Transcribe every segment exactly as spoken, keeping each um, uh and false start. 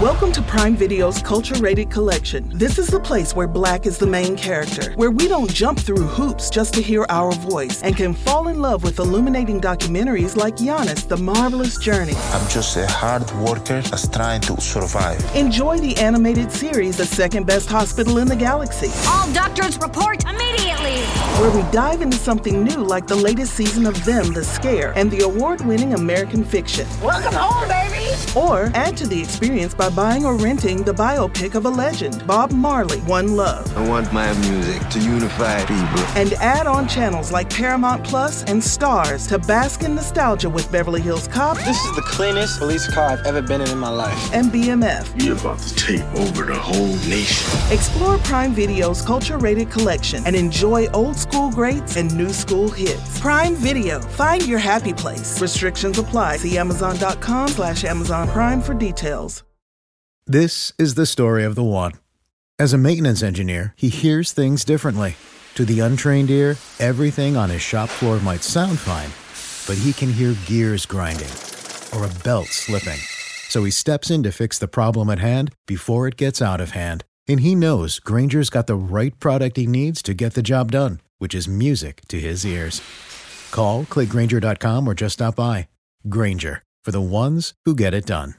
Welcome to Prime Video's Culture-Rated Collection. This is the place where Black is the main character, where we don't jump through hoops just to hear our voice, and can fall in love with illuminating documentaries like Giannis, The Marvelous Journey. I'm just a hard worker that's trying to survive. Enjoy the animated series, The Second Best Hospital in the Galaxy. All doctors report immediately! Where we dive into something new like the latest season of Them, The Scare, and the award-winning American Fiction. Welcome home, baby! Or add to the experience by buying or renting the biopic of a legend, Bob Marley, One Love. I want my music to unify people. And add on channels like Paramount Plus and Stars to bask in nostalgia with Beverly Hills Cop. This is the cleanest police car I've ever been in in my life. And B M F. You're about to take over the whole nation. Explore Prime Video's Culture-Rated Collection and enjoy old school greats and new school hits. Prime Video. Find your happy place. Restrictions apply. See Amazon.com slash Amazon Prime for details. This is the story of the one. As a maintenance engineer, he hears things differently. To the untrained ear, everything on his shop floor might sound fine, but he can hear gears grinding or a belt slipping. So he steps in to fix the problem at hand before it gets out of hand. And he knows Grainger's got the right product he needs to get the job done, which is music to his ears. Call, click Grainger dot com, or just stop by. Grainger, for the ones who get it done.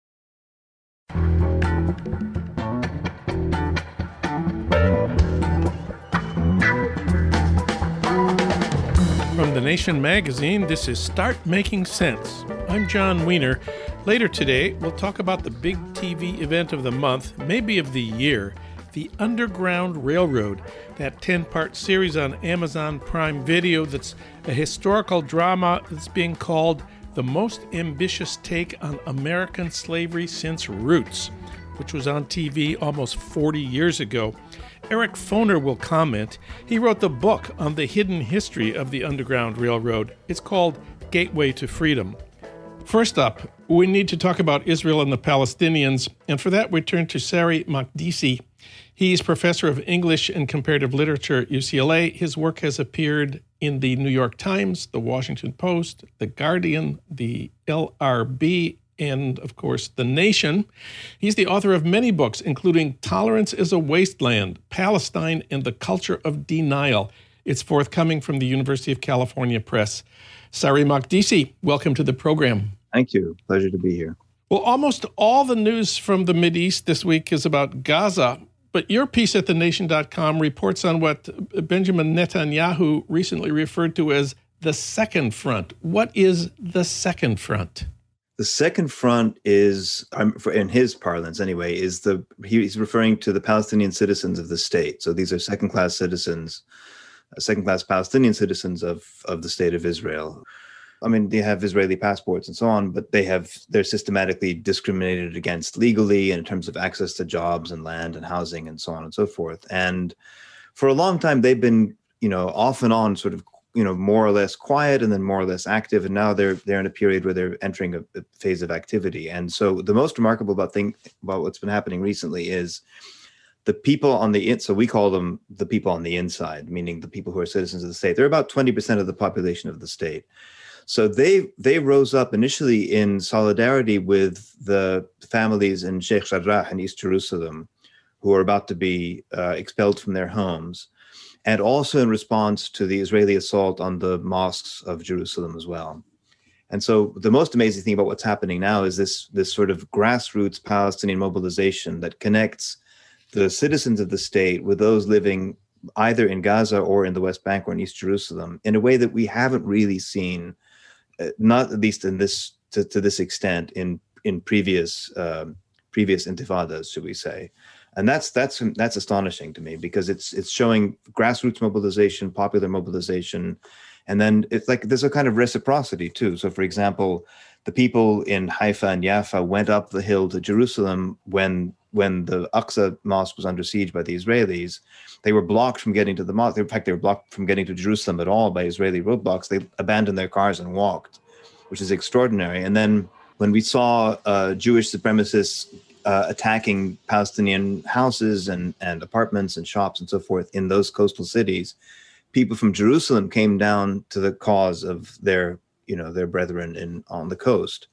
From The Nation magazine, this is Start Making Sense. I'm John Wiener. Later today, we'll talk about the big T V event of the month, maybe of the year, the Underground Railroad, that ten-part series on Amazon Prime Video that's a historical drama that's being called the most ambitious take on American slavery since Roots, which was on T V almost forty years ago. Eric Foner will comment. He wrote the book on the hidden history of the Underground Railroad. It's called Gateway to Freedom. First up, we need to talk about Israel and the Palestinians, and for that we turn to Sari Makdisi. He's professor of English and Comparative Literature at U C L A. His work has appeared in the New York Times, the Washington Post, the Guardian, the L R B, and, of course, The Nation. He's the author of many books, including Tolerance is a Wasteland, Palestine and the Culture of Denial. It's forthcoming from the University of California Press. Sari Makdisi, welcome to the program. Thank you. Pleasure to be here. Well, almost all the news from the Mideast this week is about Gaza, but your piece at the nation dot com reports on what Benjamin Netanyahu recently referred to as the second front. What is the second front? The second front is, in his parlance anyway, is the he's referring to the Palestinian citizens of the state. So these are second-class citizens, second-class Palestinian citizens of, of the state of Israel. I mean, they have Israeli passports and so on, but they have they're systematically discriminated against legally in terms of access to jobs and land and housing and so on and so forth. And for a long time, they've been, you know, off and on sort of, you know, more or less quiet and then more or less active. And now they're they're in a period where they're entering a, a phase of activity. And so the most remarkable about thing about what's been happening recently is the people on the in, so we call them the people on the inside, meaning the people who are citizens of the state. They're about twenty percent of the population of the state. So they they rose up initially in solidarity with the families in Sheikh Jarrah in East Jerusalem, who are about to be uh, expelled from their homes, and also in response to the Israeli assault on the mosques of Jerusalem as well. And so the most amazing thing about what's happening now is this, this sort of grassroots Palestinian mobilization that connects the citizens of the state with those living either in Gaza or in the West Bank or in East Jerusalem in a way that we haven't really seen, uh, not at least in this to, to this extent in in previous um, previous intifadas, should we say. And that's that's that's astonishing to me, because it's it's showing grassroots mobilization, popular mobilization, and then it's like there's a kind of reciprocity too. So, for example, the people in Haifa and Jaffa went up the hill to Jerusalem when when the Aqsa Mosque was under siege by the Israelis. They were blocked from getting to the mosque. In fact, they were blocked from getting to Jerusalem at all by Israeli roadblocks. They abandoned their cars and walked, which is extraordinary. And then when we saw uh, Jewish supremacists Uh, attacking Palestinian houses and, and apartments and shops and so forth in those coastal cities, people from Jerusalem came down to the cause of their, you know, their brethren in on the coast.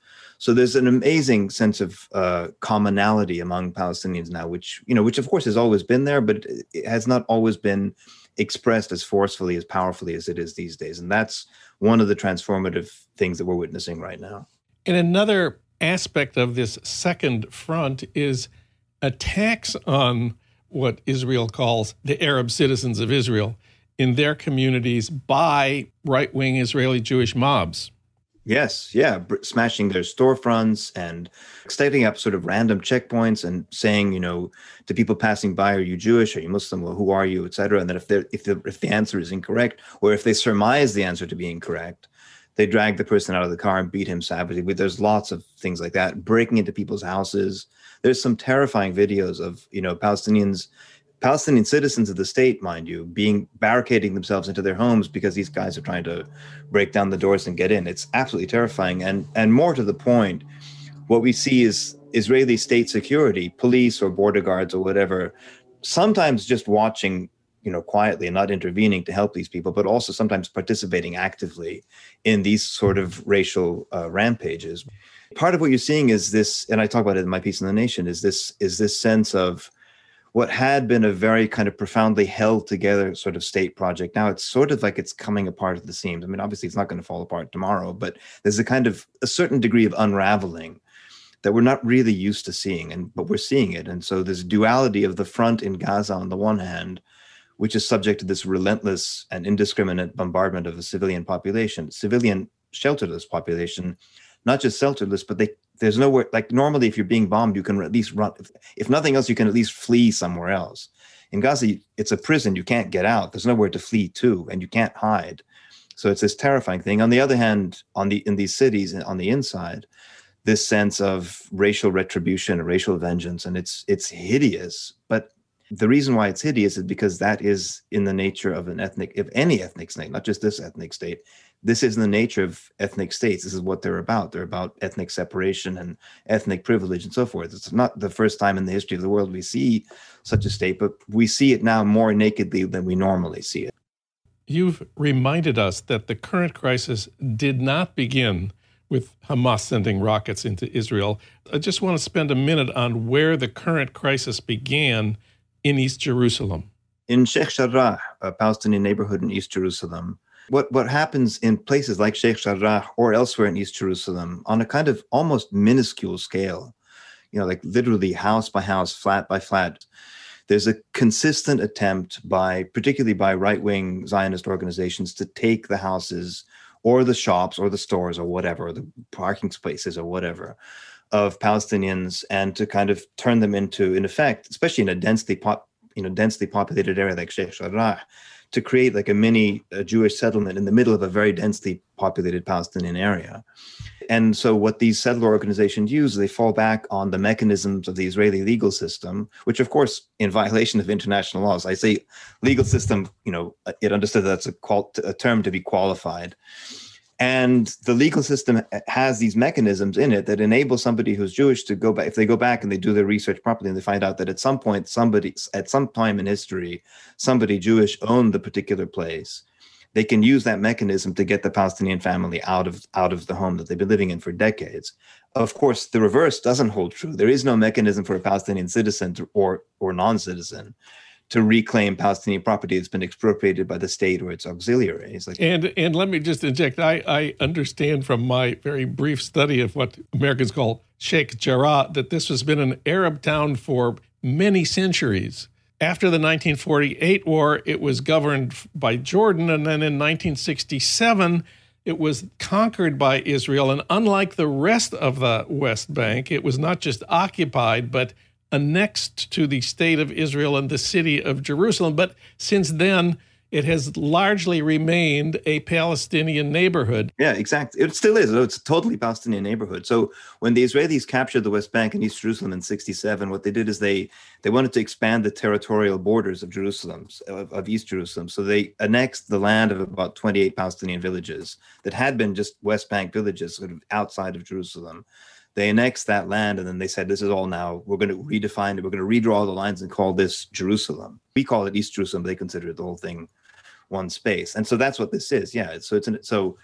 So there's an amazing sense of uh, commonality among Palestinians now, which, you know, which of course has always been there, but it has not always been expressed as forcefully, as powerfully as it is these days. And that's one of the transformative things that we're witnessing right now. And another aspect of this second front is attacks on what Israel calls the Arab citizens of Israel in their communities by right-wing Israeli Jewish mobs. Yes, yeah, smashing their storefronts and setting up sort of random checkpoints and saying, you know, to people passing by, are you Jewish? Are you Muslim? Well, who are you? Et cetera. And then if they're, if the if the answer is incorrect, or if they surmise the answer to be incorrect, they drag the person out of the car and beat him savagely. There's lots of things like that, breaking into people's houses. There's some terrifying videos of, you know, Palestinians, Palestinian citizens of the state, mind you, being barricading themselves into their homes because these guys are trying to break down the doors and get in. It's absolutely terrifying. And and more to the point, what we see is Israeli state security, police or border guards or whatever, sometimes just watching, you know, quietly and not intervening to help these people, but also sometimes participating actively in these sort of racial uh, rampages. Part of what you're seeing is this, and I talk about it in my piece in The Nation, is this is this sense of what had been a very kind of profoundly held together sort of state project. Now it's sort of like it's coming apart at the seams. I mean, obviously it's not going to fall apart tomorrow, but there's a kind of a certain degree of unraveling that we're not really used to seeing, and but we're seeing it. And so this duality of the front in Gaza on the one hand, which is subject to this relentless and indiscriminate bombardment of a civilian population, civilian shelterless population, not just shelterless, but they there's nowhere, like normally if you're being bombed, you can at least run. If, if nothing else, you can at least flee somewhere else. In Gaza, it's a prison. You can't get out. There's nowhere to flee to, and you can't hide. So it's this terrifying thing. On the other hand, on the in these cities, on the inside, this sense of racial retribution, racial vengeance, and it's it's hideous. But the reason why it's hideous is because that is in the nature of an ethnic, of any ethnic state, not just this ethnic state. This is in the nature of ethnic states. This is what they're about. They're about ethnic separation and ethnic privilege and so forth. It's not the first time in the history of the world we see such a state, but we see it now more nakedly than we normally see it. You've reminded us that the current crisis did not begin with Hamas sending rockets into Israel. I just want to spend a minute on where the current crisis began in East Jerusalem. In Sheikh Jarrah, a Palestinian neighborhood in East Jerusalem, What what happens in places like Sheikh Jarrah or elsewhere in East Jerusalem on a kind of almost minuscule scale, you know, like literally house by house, flat by flat, there's a consistent attempt by, particularly by right-wing Zionist organizations, to take the houses or the shops or the stores or whatever, the parking spaces or whatever, of Palestinians and to kind of turn them into, in effect, especially in a densely pop, you know, densely populated area like Sheikh Jarrah, to create like a mini uh, Jewish settlement in the middle of a very densely populated Palestinian area. And so what these settler organizations use, they fall back on the mechanisms of the Israeli legal system, which of course, in violation of international laws, I say legal system, you know, it understood that's a, qual- a term to be qualified. And the legal system has these mechanisms in it that enable somebody who's Jewish to go back, if they go back and they do their research properly and they find out that at some point, somebody, at some time in history, somebody Jewish owned the particular place, they can use that mechanism to get the Palestinian family out of, out of the home that they've been living in for decades. Of course, the reverse doesn't hold true. There is no mechanism for a Palestinian citizen to, or, or non-citizen to reclaim Palestinian property that's been expropriated by the state or its auxiliaries. Like, and and let me just inject, I, I understand from my very brief study of what Americans call Sheikh Jarrah that this has been an Arab town for many centuries. After the nineteen forty-eight war, it was governed by Jordan, and then in nineteen sixty-seven, it was conquered by Israel. And unlike the rest of the West Bank, it was not just occupied, but annexed to the state of Israel and the city of Jerusalem. But since then, it has largely remained a Palestinian neighborhood. Yeah, exactly. It still is. It's a totally Palestinian neighborhood. So when the Israelis captured the West Bank and East Jerusalem in sixty-seven, what they did is they they wanted to expand the territorial borders of Jerusalem, of, of East Jerusalem. So they annexed the land of about twenty-eight Palestinian villages that had been just West Bank villages sort of outside of Jerusalem. They annexed that land, and then they said, this is all now, we're going to redefine it, we're going to redraw the lines and call this Jerusalem. We call it East Jerusalem, they consider the whole thing one space. And so that's what this is, yeah. So it's an, so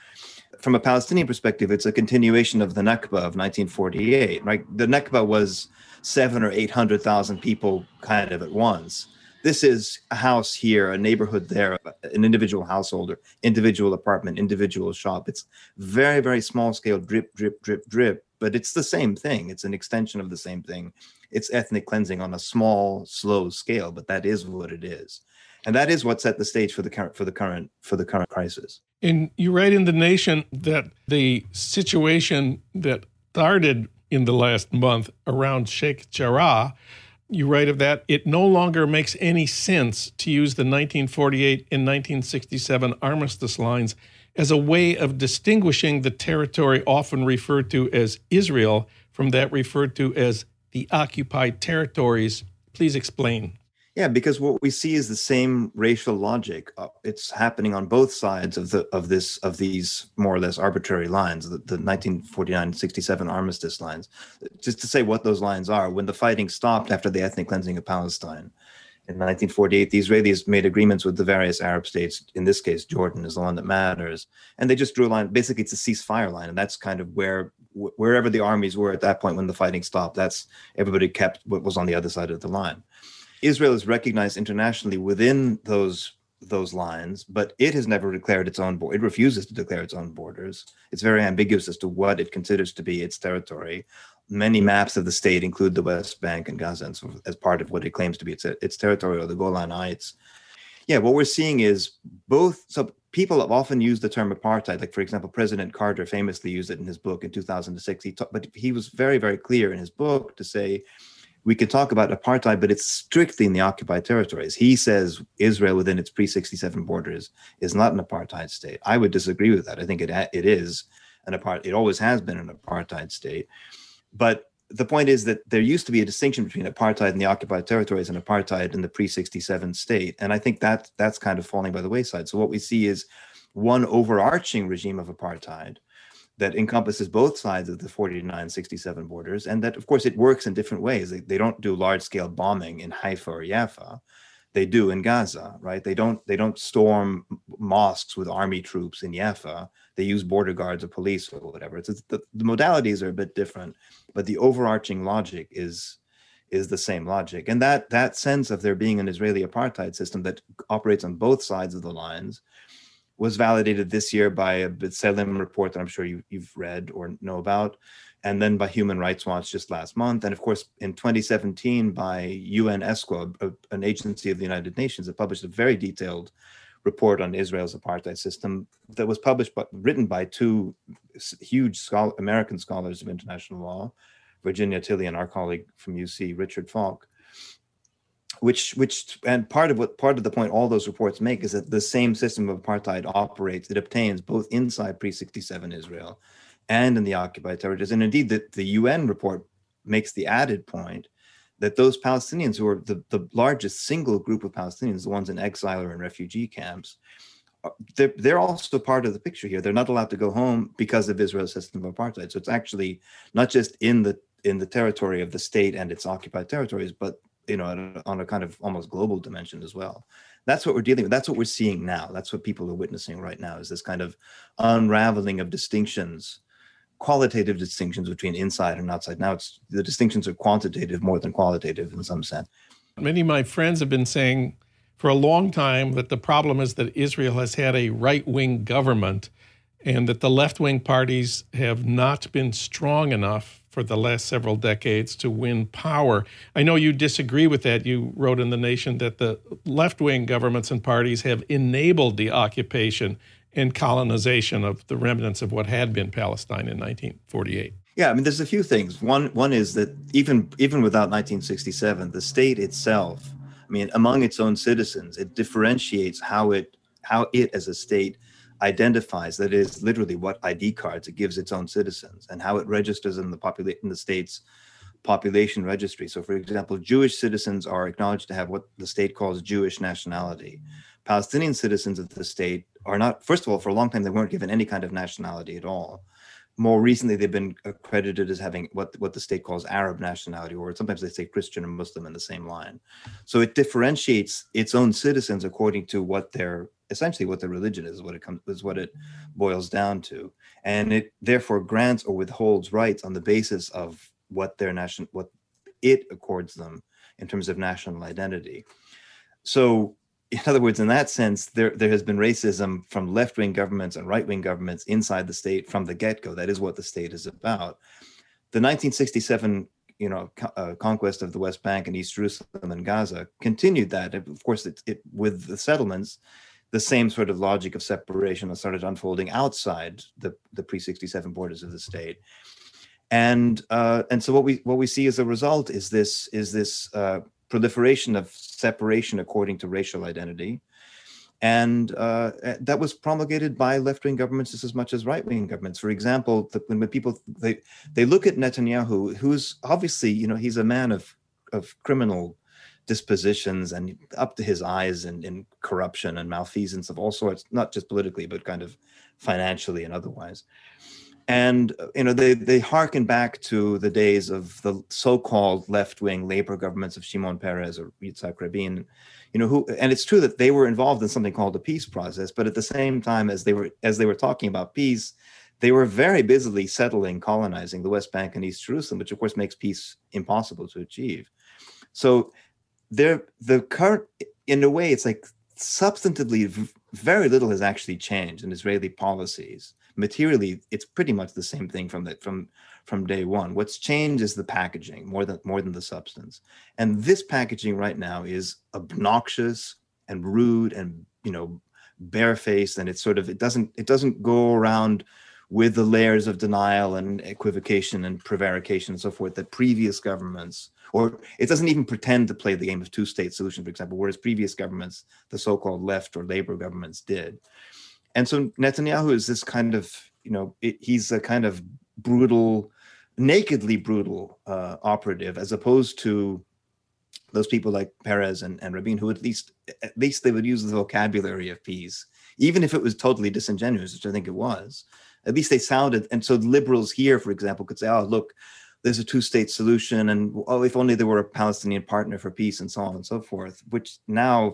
From a Palestinian perspective, it's a continuation of the Nakba of nineteen forty-eight, right? The Nakba was seven or eight hundred thousand people kind of at once. This is a house here, a neighborhood there, an individual household, or individual apartment, individual shop. It's very, very small scale, drip, drip, drip, drip, but it's the same thing. It's an extension of the same thing. It's ethnic cleansing on a small, slow scale, but that is what it is. And that is what set the stage for the current for the current for the current crisis. And you write in The Nation that the situation that started in the last month around Sheikh Jarrah, you write of that, it no longer makes any sense to use the nineteen forty-eight and nineteen sixty-seven armistice lines as a way of distinguishing the territory often referred to as Israel from that referred to as the occupied territories. Please explain. Yeah, because what we see is the same racial logic. Uh, it's happening on both sides of the of this of these more or less arbitrary lines, the, the nineteen forty-nine sixty-seven armistice lines. Just to say what those lines are, when the fighting stopped after the ethnic cleansing of Palestine in nineteen forty-eight, the Israelis made agreements with the various Arab states. In this case, Jordan is the one that matters, and they just drew a line. Basically, it's a ceasefire line, and that's kind of where wherever the armies were at that point when the fighting stopped. That's everybody kept what was on the other side of the line. Israel is recognized internationally within those those lines, but it has never declared its own border. It refuses to declare its own borders. It's very ambiguous as to what it considers to be its territory. Many maps of the state include the West Bank and Gaza as part of what it claims to be its, its territory, or the Golan Heights. Yeah, what we're seeing is both. So people have often used the term apartheid. Like, for example, President Carter famously used it in his book in two thousand six. He talk, but he was very, very clear in his book to say, we could talk about apartheid, but it's strictly in the occupied territories. He says Israel within its pre sixty-seven borders is not an apartheid state. I would disagree with that. I think it it is an apartheid. It always has been an apartheid state. But the point is that there used to be a distinction between apartheid in the occupied territories and apartheid in the pre sixty-seven state. And I think that that's kind of falling by the wayside. So what we see is one overarching regime of apartheid that encompasses both sides of the forty-nine sixty-seven borders, and that, of course, it works in different ways. They, they don't do large-scale bombing in Haifa or Jaffa. They do in Gaza, right? They don't they don't storm mosques with army troops in Jaffa. They use border guards or police or whatever. It's, it's the, the modalities are a bit different, but the overarching logic is is the same logic. And that that sense of there being an Israeli apartheid system that operates on both sides of the lines was validated this year by a B'Tselem report that I'm sure you, you've read or know about, and then by Human Rights Watch just last month. And of course, in twenty seventeen by U N ESCWA, a, an agency of the United Nations, that published a very detailed report on Israel's apartheid system that was published, but written by two huge scholar, American scholars of international law, Virginia Tilley and our colleague from U C, Richard Falk. Which, which, and part of what, part of the point all those reports make is that the same system of apartheid operates, it obtains both inside pre sixty-seven Israel and in the occupied territories. And indeed, the, the U N report makes the added point that those Palestinians who are the, the largest single group of Palestinians, the ones in exile or in refugee camps, they're, they're also part of the picture here. They're not allowed to go home because of Israel's system of apartheid. So it's actually not just in the in the territory of the state and its occupied territories, but you know, on a kind of almost global dimension as well. That's what we're dealing with. That's what we're seeing now. That's what people are witnessing right now, is this kind of unraveling of distinctions, qualitative distinctions between inside and outside. Now it's the distinctions are quantitative more than qualitative in some sense. Many of my friends have been saying for a long time that the problem is that Israel has had a right-wing government and that the left-wing parties have not been strong enough for the last several decades to win power. I know you disagree with that. You wrote in The Nation that the left-wing governments and parties have enabled the occupation and colonization of the remnants of what had been Palestine in nineteen forty-eight. Yeah, I mean, there's a few things. One, one is that even, even without nineteen sixty-seven, the state itself, I mean, among its own citizens, it differentiates how it, how it as a state identifies, that is literally what I D cards it gives its own citizens, and how it registers in the popula- in the state's population registry. So, for example, Jewish citizens are acknowledged to have what the state calls Jewish nationality. Palestinian citizens of the state are not, first of all, for a long time, they weren't given any kind of nationality at all. More recently, they've been accredited as having what, what the state calls Arab nationality, or sometimes they say Christian or Muslim in the same line. So it differentiates its own citizens according to what their essentially what the religion is, what it comes is what it boils down to, and it therefore grants or withholds rights on the basis of what their nation, what it accords them in terms of national identity. So, in other words, in that sense, there there has been racism from left-wing governments and right-wing governments inside the state from the get-go. That is what the state is about. The nineteen sixty-seven, you know, co- uh, conquest of the West Bank and East Jerusalem and Gaza continued that. Of course, it, it with the settlements, the same sort of logic of separation started unfolding outside the, the pre-sixty-seven borders of the state. And uh, and so what we what we see as a result is this is this uh, proliferation of separation according to racial identity. And uh, that was promulgated by left-wing governments just as much as right-wing governments. For example, the, when people they they look at Netanyahu, who's obviously, you know, he's a man of of criminal dispositions and up to his eyes in, in corruption and malfeasance of all sorts, not just politically, but kind of financially and otherwise. And, you know, they, they hearken back to the days of the so-called left-wing labor governments of Shimon Peres or Yitzhak Rabin, you know, who, and it's true that they were involved in something called the peace process, but at the same time as they were, as they were talking about peace, they were very busily settling, colonizing the West Bank and East Jerusalem, which of course makes peace impossible to achieve. So there, the current, in a way, it's like substantively, very little has actually changed in Israeli policies. Materially, it's pretty much the same thing from the, from from day one. What's changed is the packaging more than more than the substance. And this packaging right now is obnoxious and rude and, you know, barefaced, and it's sort of it doesn't it doesn't go around with the layers of denial and equivocation and prevarication and so forth that previous governments, or it doesn't even pretend to play the game of two-state solution, for example, whereas previous governments, the so-called left or labor governments, did. And so Netanyahu is this kind of, you know, it, he's a kind of brutal, nakedly brutal uh, operative, as opposed to those people like Peres and, and Rabin, who at least, at least they would use the vocabulary of peace, even if it was totally disingenuous, which I think it was. At least they sounded, and so liberals here, for example, could say, oh, look, there's a two-state solution, and oh, if only there were a Palestinian partner for peace, and so on and so forth, which now,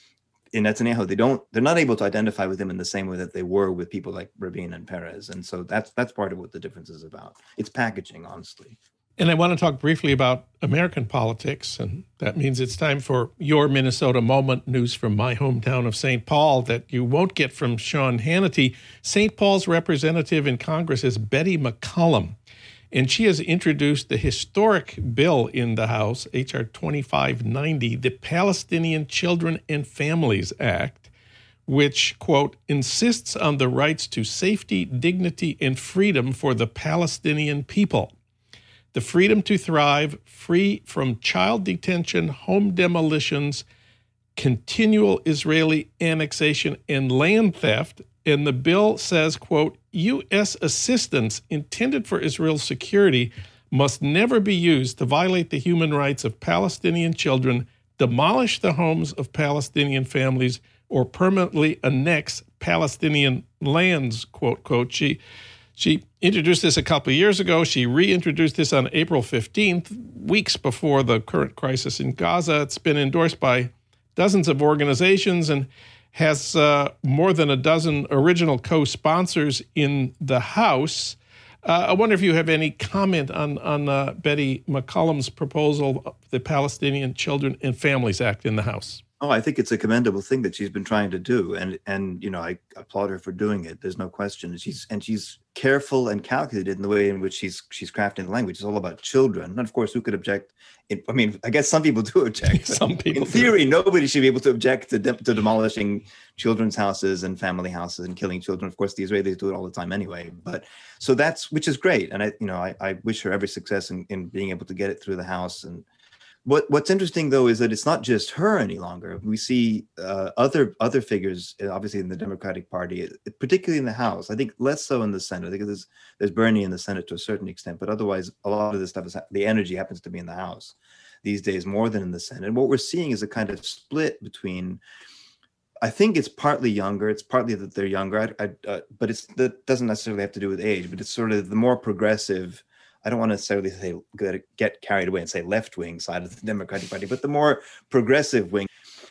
in Netanyahu, they don't, they're not able to identify with him in the same way that they were with people like Rabin and Peres. And so that's that's part of what the difference is about. It's packaging, honestly. And I want to talk briefly about American politics, and that means it's time for your Minnesota Moment, news from my hometown of Saint Paul that you won't get from Sean Hannity. Saint Paul's representative in Congress is Betty McCollum, and she has introduced the historic bill in the House, H R twenty-five ninety, the Palestinian Children and Families Act, which, quote, insists on the rights to safety, dignity, and freedom for the Palestinian people. The freedom to thrive, free from child detention, home demolitions, continual Israeli annexation, and land theft. And the bill says, quote, U S assistance intended for Israel's security must never be used to violate the human rights of Palestinian children, demolish the homes of Palestinian families, or permanently annex Palestinian lands, quote, quote. She, she introduced this a couple of years ago. She reintroduced this on April fifteenth, weeks before the current crisis in Gaza. It's been endorsed by dozens of organizations and has uh, more than a dozen original co-sponsors in the House. Uh, I wonder if you have any comment on, on uh, Betty McCollum's proposal, the Palestinian Children and Families Act in the House. Oh, I think it's a commendable thing that she's been trying to do. And, and you know, I applaud her for doing it. There's no question. She's and she's careful and calculated in the way in which she's she's crafting the language. It's all about children. And of course, who could object? It, I mean, I guess some people do object. Some people In theory, do. Nobody should be able to object to, de- to demolishing children's houses and family houses and killing children. Of course, the Israelis do it all the time anyway. But so that's, which is great. And I, you know, I, I wish her every success in, in being able to get it through the House. And What What's interesting, though, is that it's not just her any longer. We see uh, other other figures, obviously, in the Democratic Party, particularly in the House. I think less so in the Senate. I think there's, there's Bernie in the Senate to a certain extent, but otherwise, a lot of this stuff is, the energy happens to be in the House these days more than in the Senate. And what we're seeing is a kind of split between, I think it's partly younger, it's partly that they're younger, I, I, uh, but it's that doesn't necessarily have to do with age, but it's sort of the more progressive, I don't want to necessarily say get carried away and say left-wing side of the Democratic Party, but the more progressive wing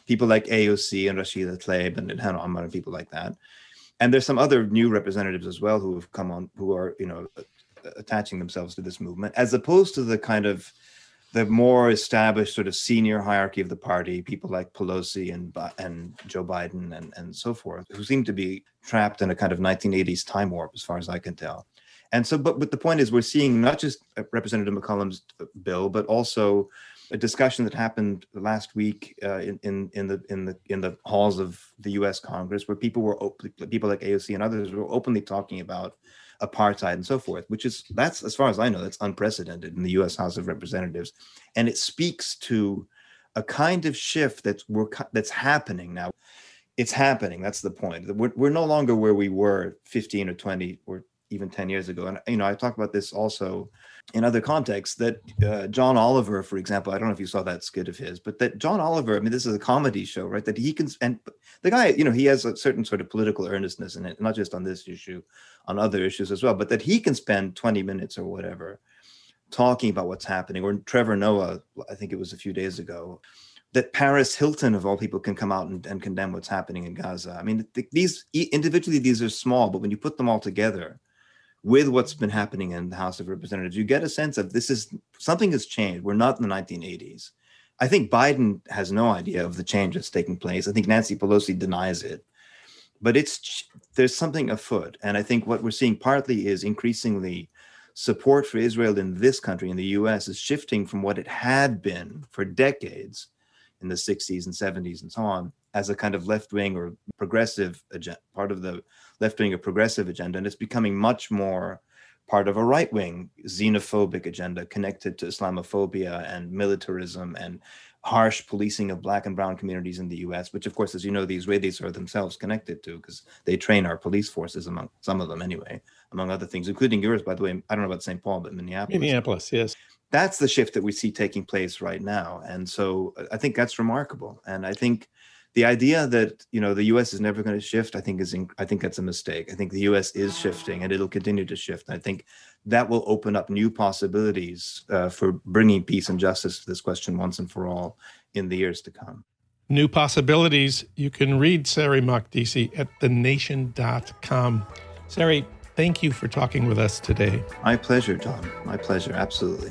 people like A O C and Rashida Tlaib and Ilhan Omar and people like that. And there's some other new representatives as well who have come on, who are, you know, attaching themselves to this movement, as opposed to the kind of the more established sort of senior hierarchy of the party, people like Pelosi and and Joe Biden and, and so forth, who seem to be trapped in a kind of nineteen eighties time warp, as far as I can tell. And so, but, but the point is, we're seeing not just Representative McCollum's bill, but also a discussion that happened last week uh, in, in in the in the in the halls of the U S Congress, where people were op- people like A O C and others were openly talking about apartheid and so forth, which is, that's, as far as I know, that's unprecedented in the U S House of Representatives. And it speaks to a kind of shift that's we're, that's happening now. It's happening. That's the point. We're, we're no longer where we were fifteen or twenty or even ten years ago. And, you know, I talk about this also in other contexts, that uh, John Oliver, for example, I don't know if you saw that skit of his, but that John Oliver, I mean, this is a comedy show, right? That he can, and the guy, you know, he has a certain sort of political earnestness in it, not just on this issue, on other issues as well, but that he can spend twenty minutes or whatever talking about what's happening. Or Trevor Noah, I think it was a few days ago, that Paris Hilton, of all people, can come out and, and condemn what's happening in Gaza. I mean, th- these individually, these are small, but when you put them all together with what's been happening in the House of Representatives, you get a sense of this is, something has changed. We're not in the nineteen eighties. I think Biden has no idea of the change that's taking place. I think Nancy Pelosi denies it. But it's there's something afoot. And I think what we're seeing partly is increasingly support for Israel in this country, in the U S, is shifting from what it had been for decades in the sixties and seventies and so on, as a kind of left-wing or progressive agenda, part of the left-wing or progressive agenda. And it's becoming much more part of a right-wing xenophobic agenda connected to Islamophobia and militarism and harsh policing of Black and brown communities in the U S, which, of course, as you know, the Israelis are themselves connected to, because they train our police forces, among some of them anyway, among other things, including yours, by the way. I don't know about Saint Paul, but Minneapolis. Minneapolis, yes. That's the shift that we see taking place right now. And so I think that's remarkable. And I think the idea that, you know, the U S is never going to shift, I think is, in, I think that's a mistake. I think the U S is shifting, and it'll continue to shift. And I think that will open up new possibilities uh, for bringing peace and justice to this question once and for all in the years to come. New possibilities. You can read Sari Makdisi at the nation dot com. Sari, thank you for talking with us today. My pleasure, John. My pleasure. Absolutely.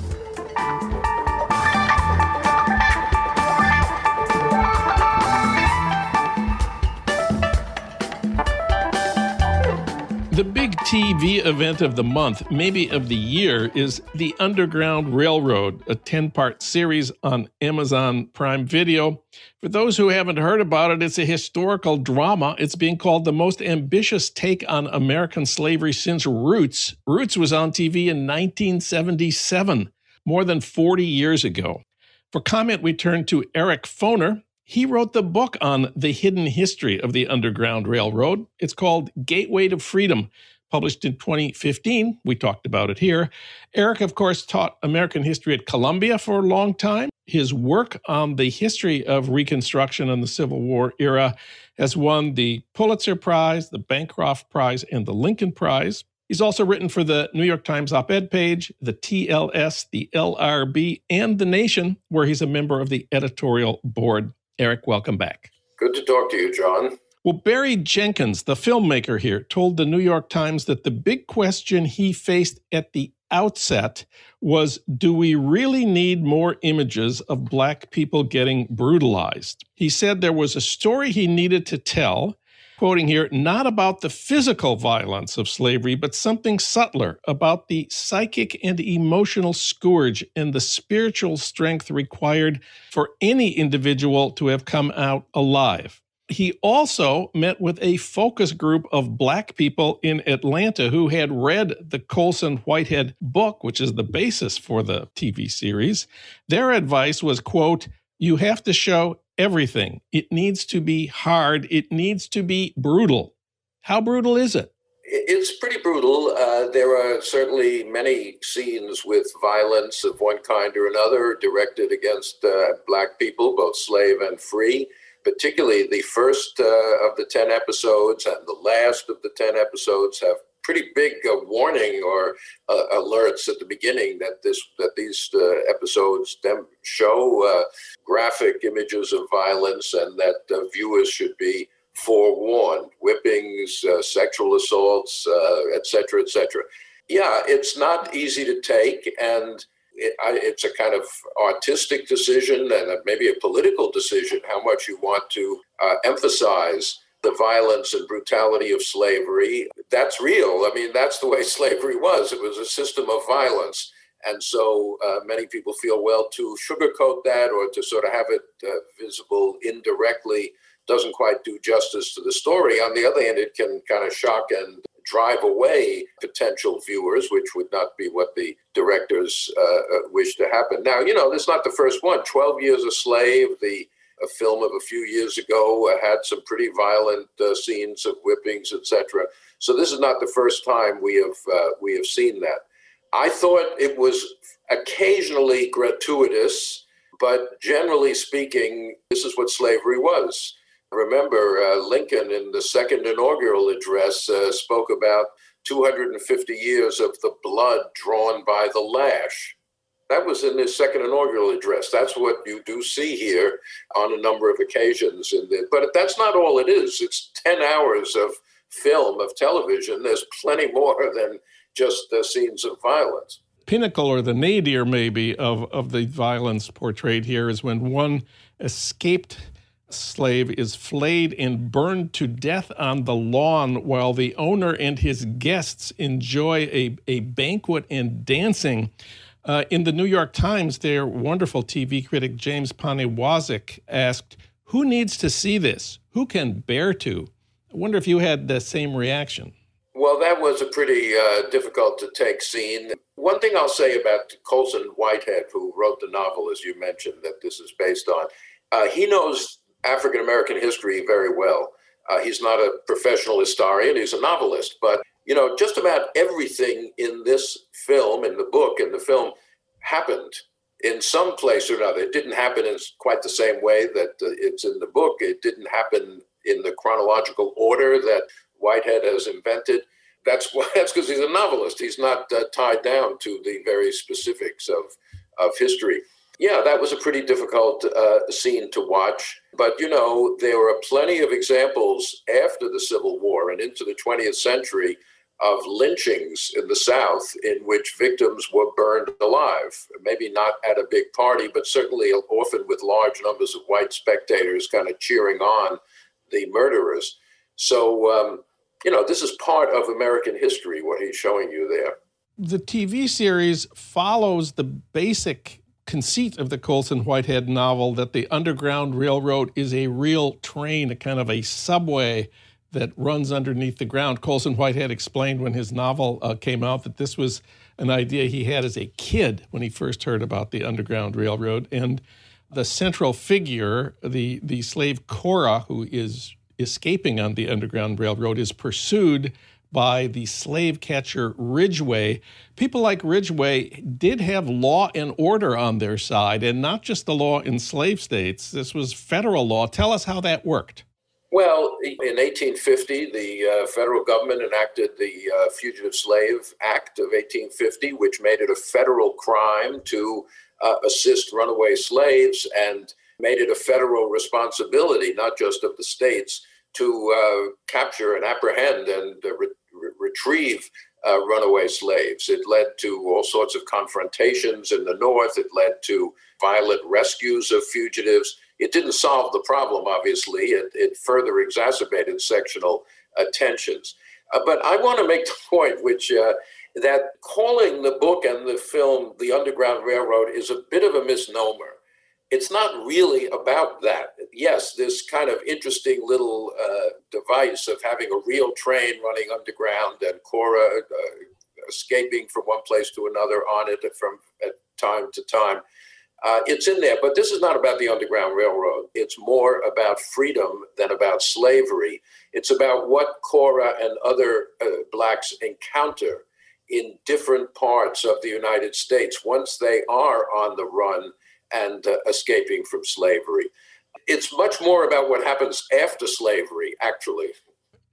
The big T V event of the month, maybe of the year, is The Underground Railroad, a ten-part series on Amazon Prime Video. For those who haven't heard about it, it's a historical drama. It's being called the most ambitious take on American slavery since Roots. Roots was on T V in nineteen seventy-seven, more than forty years ago. For comment, we turn to Eric Foner. He wrote the book on the hidden history of the Underground Railroad. It's called Gateway to Freedom, published in twenty fifteen. We talked about it here. Eric, of course, taught American history at Columbia for a long time. His work on the history of Reconstruction and the Civil War era has won the Pulitzer Prize, the Bancroft Prize, and the Lincoln Prize. He's also written for the New York Times op-ed page, the T L S, the L R B, and The Nation, where he's a member of the editorial board. Eric, welcome back. Good to talk to you, John. Well, Barry Jenkins, the filmmaker here, told the New York Times that the big question he faced at the outset was, do we really need more images of Black people getting brutalized? He said there was a story he needed to tell, quoting here, not about the physical violence of slavery, but something subtler, about the psychic and emotional scourge and the spiritual strength required for any individual to have come out alive. He also met with a focus group of Black people in Atlanta who had read the Colson Whitehead book, which is the basis for the T V series. Their advice was, quote, you have to show everything. It needs to be hard. It needs to be brutal. How brutal is it? It's pretty brutal. Uh, there are certainly many scenes with violence of one kind or another directed against uh, Black people, both slave and free. Particularly the first uh, of the ten episodes and the last of the ten episodes have pretty big uh, warning or uh, alerts at the beginning that this that these uh, episodes dem- show uh, graphic images of violence and that uh, viewers should be forewarned. Whippings, uh, sexual assaults, uh, et cetera, et cetera. Yeah, it's not easy to take, and it, I, it's a kind of artistic decision and maybe a political decision how much you want to uh, emphasize the violence and brutality of slavery. That's real. I mean, that's the way slavery was. It was a system of violence. And so uh, many people feel, well, to sugarcoat that or to sort of have it uh, visible indirectly doesn't quite do justice to the story. On the other hand, it can kind of shock and drive away potential viewers, which would not be what the directors uh, wish to happen. Now, you know, this is not the first one. twelve Years a Slave, the a film of a few years ago, uh, had some pretty violent uh, scenes of whippings, et cetera. So this is not the first time we have uh, we have seen that. I thought it was occasionally gratuitous, but generally speaking, this is what slavery was. Remember, uh, Lincoln in the second inaugural address uh, spoke about two hundred fifty years of the blood drawn by the lash. That was in his second inaugural address. That's what you do see here on a number of occasions. In the, but that's not all it is. It's ten hours of film, of television. There's plenty more than just the scenes of violence. Pinnacle, or the nadir maybe, of, of the violence portrayed here is when one escaped slave is flayed and burned to death on the lawn while the owner and his guests enjoy a, a banquet and dancing. Uh, in the New York Times, their wonderful T V critic James Poniewozik asked, "Who needs to see this? Who can bear to?" I wonder if you had the same reaction. Well, that was a pretty uh, difficult to take scene. One thing I'll say about Colson Whitehead, who wrote the novel, as you mentioned, that this is based on, uh, he knows African-American history very well. Uh, he's not a professional historian, he's a novelist, but you know, just about everything in this film, in the book, in the film, happened in some place or another. It didn't happen in quite the same way that uh, it's in the book. It didn't happen in the chronological order that Whitehead has invented. That's why, that's because he's a novelist. He's not uh, tied down to the very specifics of, of history. Yeah, that was a pretty difficult uh, scene to watch. But, you know, there were plenty of examples after the Civil War and into the twentieth century of lynchings in the South in which victims were burned alive. Maybe not at a big party, but certainly often with large numbers of white spectators kind of cheering on the murderers. So, um, you know, this is part of American history, what he's showing you there. The T V series follows the basic conceit of the Colson Whitehead novel that the Underground Railroad is a real train, a kind of a subway that runs underneath the ground. Colson Whitehead explained when his novel uh, came out that this was an idea he had as a kid when he first heard about the Underground Railroad. And the central figure, the, the slave Cora, who is escaping on the Underground Railroad, is pursued by the slave catcher Ridgway. People like Ridgway did have law and order on their side, and not just the law in slave states. This was federal law. Tell us how that worked. Well, in eighteen fifty, the uh, federal government enacted the uh, Fugitive Slave Act of eighteen fifty, which made it a federal crime to uh, assist runaway slaves and made it a federal responsibility, not just of the states, to uh, capture and apprehend and uh, re- re- retrieve uh, runaway slaves. It led to all sorts of confrontations in the North. It led to violent rescues of fugitives. It didn't solve the problem, obviously. It, it further exacerbated sectional uh, tensions. Uh, but I want to make the point, which uh, that calling the book and the film The Underground Railroad is a bit of a misnomer. It's not really about that. Yes, this kind of interesting little uh, device of having a real train running underground and Cora uh, escaping from one place to another on it from at time to time. Uh, it's in there, but this is not about the Underground Railroad. It's more about freedom than about slavery. It's about what Cora and other uh, Blacks encounter in different parts of the United States once they are on the run and uh, escaping from slavery. It's much more about what happens after slavery, actually.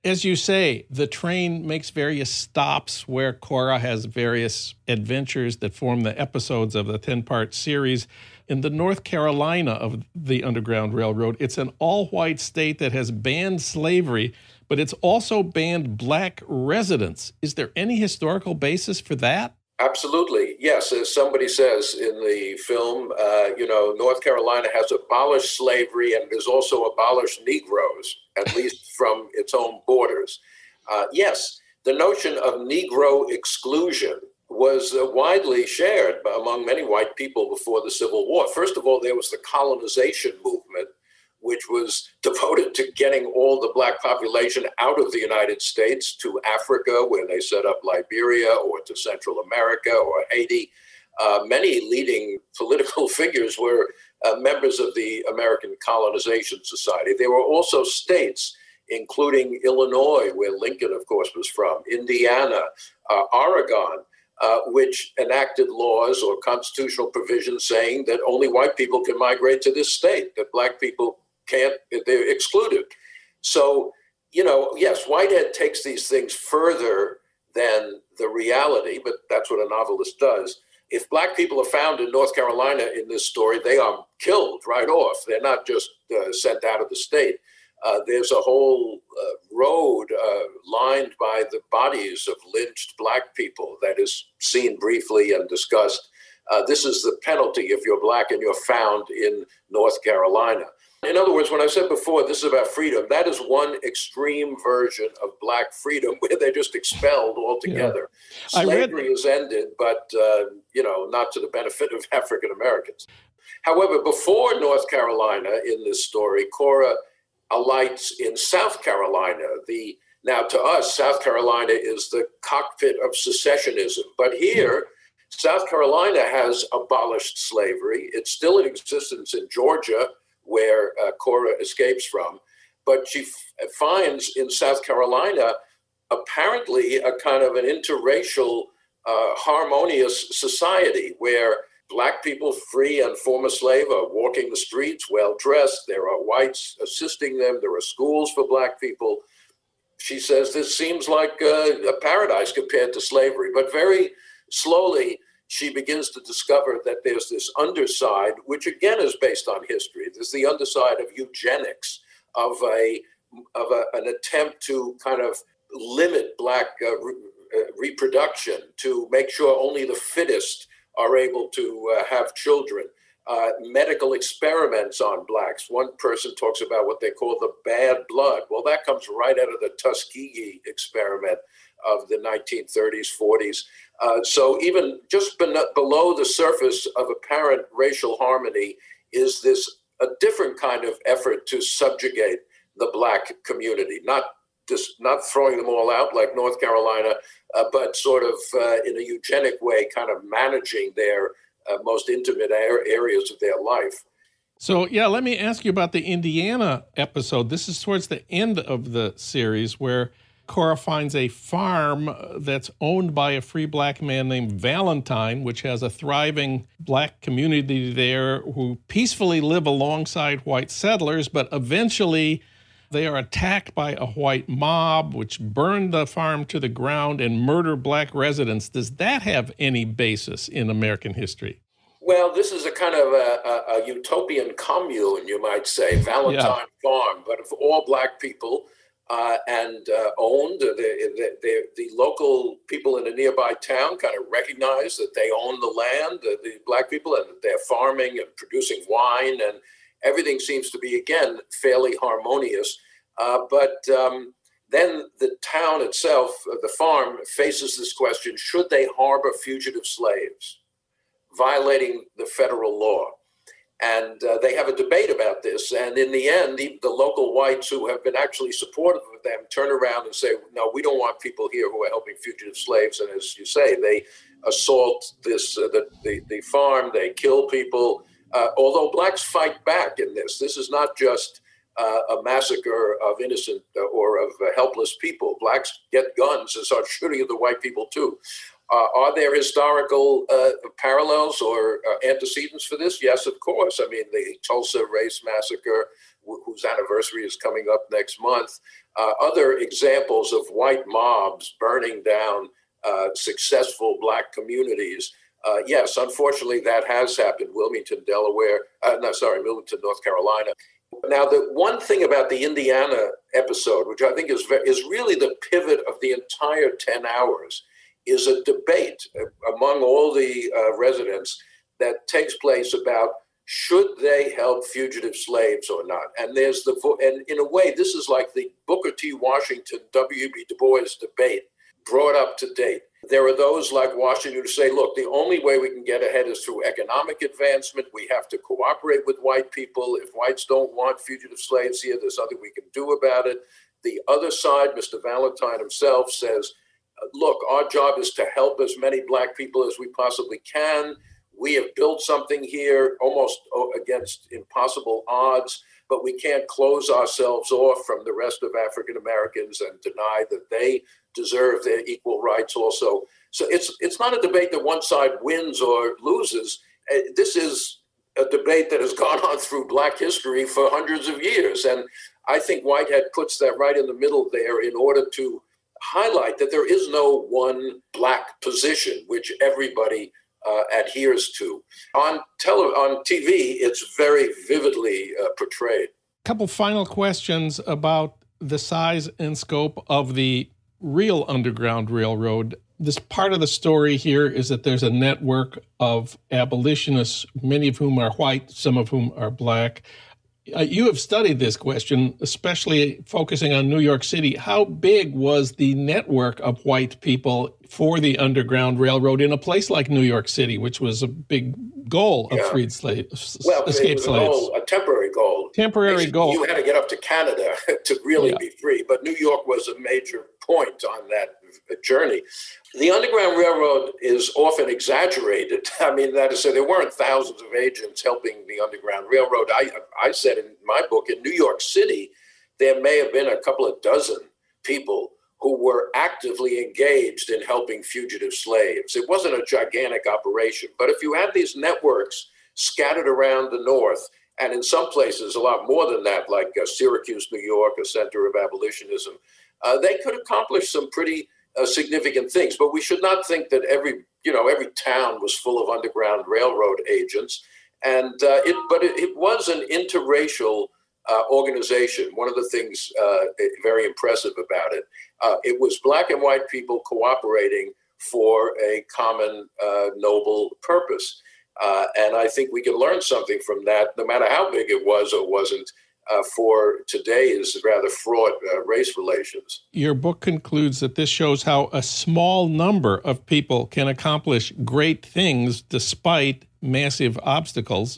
As you say, the train makes various stops where Cora has various adventures that form the episodes of the ten-part series. In the North Carolina of the Underground Railroad, it's an all-white state that has banned slavery, but it's also banned black residents. Is there any historical basis for that? Absolutely. Yes, as somebody says in the film, uh, you know, North Carolina has abolished slavery and has also abolished Negroes, at least from its own borders. Uh, yes, the notion of Negro exclusion was uh, widely shared among many white people before the Civil War. First of all, there was the colonization movement, which was devoted to getting all the black population out of the United States to Africa, where they set up Liberia, or to Central America or Haiti. Uh, many leading political figures were uh, members of the American Colonization Society. There were also states, including Illinois, where Lincoln, of course, was from, Indiana, uh, Oregon, uh, which enacted laws or constitutional provisions saying that only white people can migrate to this state, that black people can't, they're excluded. So, you know, yes, Whitehead takes these things further than the reality, but that's what a novelist does. If black people are found in North Carolina in this story, they are killed right off. They're not just uh, sent out of the state. Uh, there's a whole uh, road uh, lined by the bodies of lynched black people that is seen briefly and discussed. Uh, this is the penalty if you're black and you're found in North Carolina. In other words, when I said before, this is about freedom, that is one extreme version of black freedom where they're just expelled altogether. Yeah. Slavery read... is ended, but, uh, you know, not to the benefit of African Americans. However, before North Carolina in this story, Cora alights in South Carolina. The Now, to us, South Carolina is the cockpit of secessionism. But here, South Carolina has abolished slavery. It's still in existence in Georgia, where uh, Cora escapes from. But she f- finds in South Carolina apparently a kind of an interracial, uh, harmonious society where black people, free and former slave, are walking the streets, well-dressed. There are whites assisting them. There are schools for black people. She says this seems like uh, a paradise compared to slavery. But very slowly, she begins to discover that there's this underside, which again is based on history. There's the underside of eugenics, of a of a, an attempt to kind of limit black uh, re- uh, reproduction, to make sure only the fittest are able to uh, have children. Uh, medical experiments on blacks. One person talks about what they call the bad blood. Well, that comes right out of the Tuskegee experiment of the nineteen thirties, forties. Uh, so even just ben- below the surface of apparent racial harmony is this a different kind of effort to subjugate the black community, not just not throwing them all out like North Carolina, uh, but sort of uh, in a eugenic way, kind of managing their uh, most intimate a- areas of their life. So, yeah, let me ask you about the Indiana episode. This is towards the end of the series where Cora finds a farm that's owned by a free black man named Valentine, which has a thriving black community there who peacefully live alongside white settlers, but eventually they are attacked by a white mob, which burn the farm to the ground and murder black residents. Does that have any basis in American history? Well, this is a kind of a, a, a utopian commune, you might say, Valentine yeah. Farm, but of all black people. Uh, and uh, owned. The, the, the, the local people in a nearby town kind of recognize that they own the land, the, the black people, and that they're farming and producing wine, and everything seems to be, again, fairly harmonious. Uh, but um, then the town itself, uh, the farm, faces this question: should they harbor fugitive slaves, violating the federal law? And uh, they have a debate about this. And in the end, the, the local whites who have been actually supportive of them turn around and say, no, we don't want people here who are helping fugitive slaves. And as you say, they assault this uh, the, the, the farm, they kill people. Uh, although blacks fight back in this. This is not just uh, a massacre of innocent uh, or of uh, helpless people. Blacks get guns and start shooting at the white people too. Uh, are there historical uh, parallels or uh, antecedents for this? Yes, of course. I mean, the Tulsa Race Massacre, w- whose anniversary is coming up next month. Uh, other examples of white mobs burning down uh, successful Black communities. Uh, yes, unfortunately, that has happened. Wilmington, Delaware, uh, no, sorry, Wilmington, North Carolina. Now, the one thing about the Indiana episode, which I think is ve- is really the pivot of the entire ten hours, is a debate among all the uh, residents that takes place about should they help fugitive slaves or not. And there's the vo- and in a way, this is like the Booker T. Washington, W B. Du Bois debate brought up to date. There are those like Washington who say, look, the only way we can get ahead is through economic advancement. We have to cooperate with white people. If whites don't want fugitive slaves here, there's nothing we can do about it. The other side, Mister Valentine himself says, look, our job is to help as many Black people as we possibly can. We have built something here almost against impossible odds, but we can't close ourselves off from the rest of African Americans and deny that they deserve their equal rights also. So it's it's not a debate that one side wins or loses. This is a debate that has gone on through Black history for hundreds of years. And I think Whitehead puts that right in the middle there in order to highlight that there is no one Black position which everybody uh, adheres to. On tele- on T V, it's very vividly uh, portrayed. Couple final questions about the size and scope of the real Underground Railroad. This part of the story here is that there's a network of abolitionists, many of whom are white, some of whom are Black. Uh, you have studied this question, especially focusing on New York City. How big was the network of white people for the Underground Railroad in a place like New York City, which was a big goal of yeah. freed slaves, well, escaped it was slaves? A, goal, a temporary goal. Temporary Basically, goal. You had to get up to Canada to really Yeah. be free, but New York was a major point on that journey. The Underground Railroad is often exaggerated. I mean, that is to say, there weren't thousands of agents helping the Underground Railroad. I, I said in my book, in New York City, there may have been a couple of dozen people who were actively engaged in helping fugitive slaves. It wasn't a gigantic operation, but if you had these networks scattered around the North, and in some places a lot more than that, like uh, Syracuse, New York, a center of abolitionism, uh, they could accomplish some pretty uh, significant things. But we should not think that every, you know, every town was full of Underground Railroad agents. And uh, it, but it, it was an interracial uh, organization. One of the things uh, very impressive about it, uh, it was Black and white people cooperating for a common uh, noble purpose. Uh, and I think we can learn something from that, no matter how big it was or wasn't, uh, for today's rather fraught uh, race relations. Your book concludes that this shows how a small number of people can accomplish great things despite massive obstacles.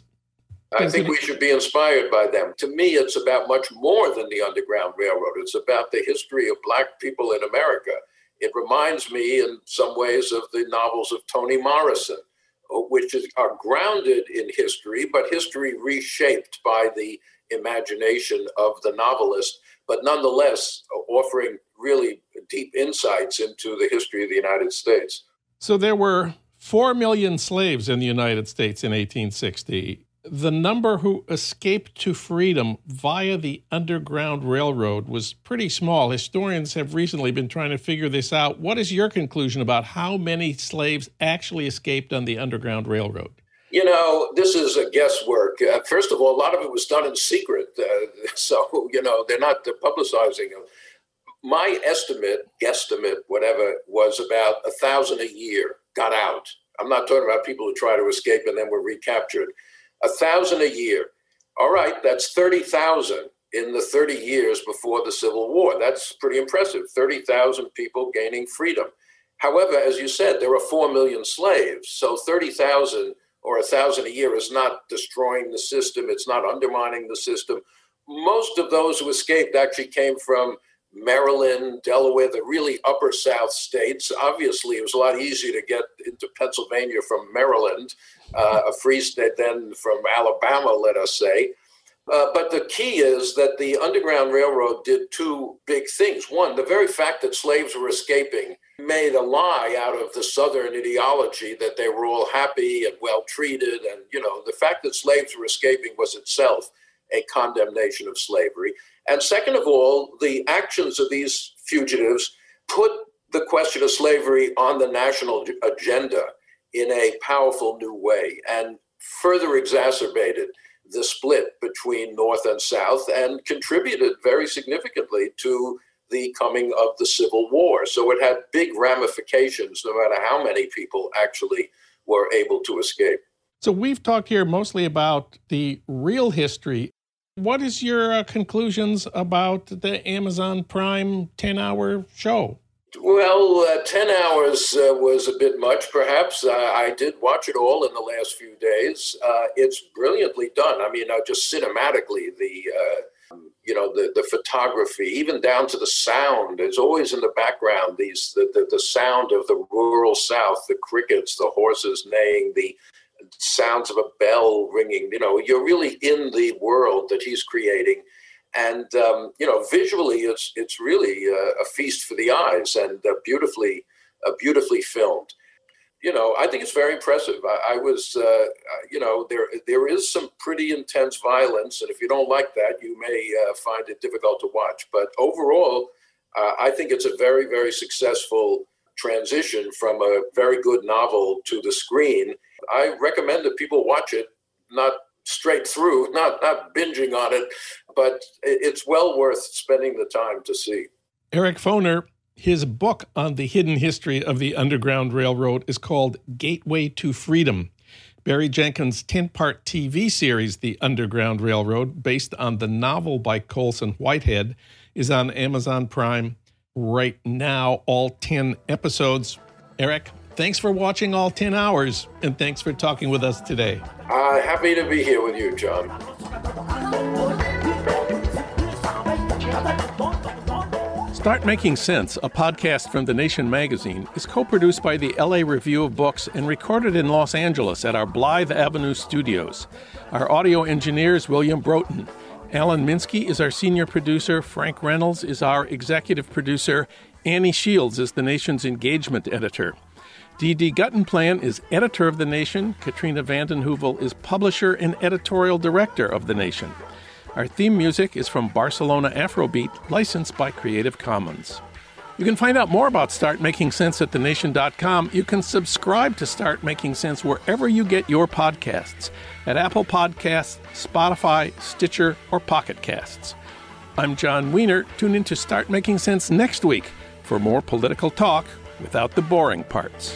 I think we should be inspired by them. To me, it's about much more than the Underground Railroad. It's about the history of Black people in America. It reminds me in some ways of the novels of Toni Morrison, which is, are grounded in history, but history reshaped by the imagination of the novelist, but nonetheless offering really deep insights into the history of the United States. So there were four million slaves in the United States in eighteen sixty. The number who escaped to freedom via the Underground Railroad was pretty small. Historians have recently been trying to figure this out. What is your conclusion about how many slaves actually escaped on the Underground Railroad? You know, this is a guesswork. Uh, first of all, a lot of it was done in secret. Uh, so, you know, they're not publicizing them. My estimate, guesstimate, whatever, was about a thousand a year got out. I'm not talking about people who try to escape and then were recaptured. A thousand a year. All right, that's thirty thousand in the thirty years before the Civil War. That's pretty impressive. thirty thousand people gaining freedom. However, as you said, there are four million slaves. So thirty thousand or a thousand a year is not destroying the system. It's not undermining the system. Most of those who escaped actually came from Maryland, Delaware, the really upper South states. Obviously, it was a lot easier to get into Pennsylvania from Maryland, uh, a free state, than from Alabama, let us say. Uh, but the key is that the Underground Railroad did two big things. One, the very fact that slaves were escaping made a lie out of the Southern ideology that they were all happy and well treated. And, you know, the fact that slaves were escaping was itself a condemnation of slavery. And second of all, the actions of these fugitives put the question of slavery on the national agenda in a powerful new way and further exacerbated the split between North and South and contributed very significantly to the coming of the Civil War. So it had big ramifications, no matter how many people actually were able to escape. So we've talked here mostly about the real history. What is your uh, conclusions about the Amazon Prime ten-hour show? Well, uh, ten hours uh, was a bit much, perhaps. Uh, I did watch it all in the last few days. Uh, it's brilliantly done. I mean, uh, just cinematically, the uh, you know the the photography, even down to the sound. There's always in the background these the, the the sound of the rural South, the crickets, the horses neighing, the sounds of a bell ringing. You know, you're really in the world that he's creating. And, um, you know, visually, it's it's really a, a feast for the eyes and uh, beautifully uh, beautifully filmed. You know, I think it's very impressive. I, I was, uh, you know, there there is some pretty intense violence. And if you don't like that, you may uh, find it difficult to watch. But overall, uh, I think it's a very, very successful transition from a very good novel to the screen. I recommend that people watch it, not straight through, not not binging on it, but it's well worth spending the time to see. Eric Foner, his book on the hidden history of the Underground Railroad is called Gateway to Freedom. Barry Jenkins' ten-part T V series, The Underground Railroad, based on the novel by Colson Whitehead, is on Amazon Prime right now, all ten episodes. Eric, thanks for watching all ten hours, and thanks for talking with us today. Uh, happy to be here with you, John. Start Making Sense, a podcast from The Nation magazine, is co-produced by the L A Review of Books and recorded in Los Angeles at our Blythe Avenue studios. Our audio engineer is William Broughton. Alan Minsky is our senior producer. Frank Reynolds is our executive producer. Annie Shields is The Nation's engagement editor. Dee Dee Guttenplan is editor of The Nation. Katrina vanden Heuvel is publisher and editorial director of The Nation. Our theme music is from Barcelona Afrobeat, licensed by Creative Commons. You can find out more about Start Making Sense at the nation dot com. You can subscribe to Start Making Sense wherever you get your podcasts, at Apple Podcasts, Spotify, Stitcher, or Pocket Casts. I'm John Wiener. Tune in to Start Making Sense next week for more political talk without the boring parts.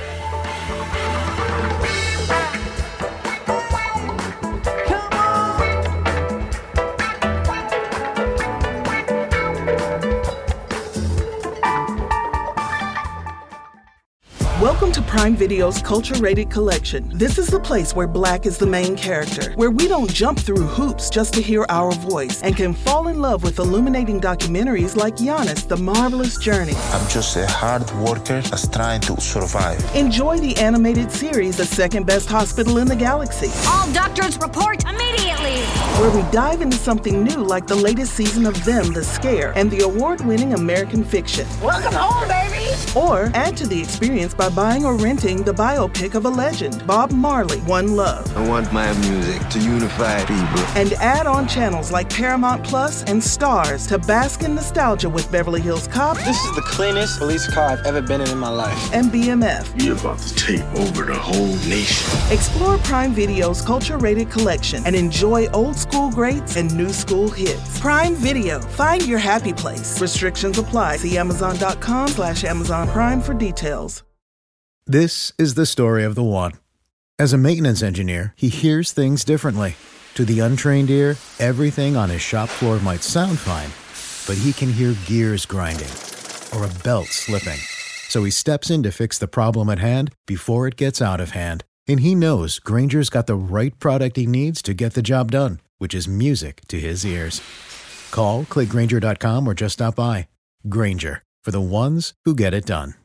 Welcome to Prime Video's Culture-Rated Collection. This is the place where Black is the main character, where we don't jump through hoops just to hear our voice, and can fall in love with illuminating documentaries like Giannis, The Marvelous Journey. I'm just a hard worker that's trying to survive. Enjoy the animated series, The Second Best Hospital in the Galaxy. All doctors report immediately! Where we dive into something new like the latest season of Them, The Scare, and the award-winning American Fiction. Welcome home, baby! Or add to the experience by buying or renting the biopic of a legend, Bob Marley, One Love. I want my music to unify people. And add on channels like Paramount Plus and Stars to bask in nostalgia with Beverly Hills Cop. This is the cleanest police car I've ever been in in my life. And B M F. You're about to take over the whole nation. Explore Prime Video's Culture-Rated Collection and enjoy old school greats and new school hits. Prime Video. Find your happy place. Restrictions apply. See Amazon.com slash Amazon Prime for details. This is the story of the one. As a maintenance engineer, he hears things differently. To the untrained ear, everything on his shop floor might sound fine, but he can hear gears grinding or a belt slipping. So he steps in to fix the problem at hand before it gets out of hand. And he knows Grainger's got the right product he needs to get the job done, which is music to his ears. Call, click Grainger dot com, or just stop by. Grainger, for the ones who get it done.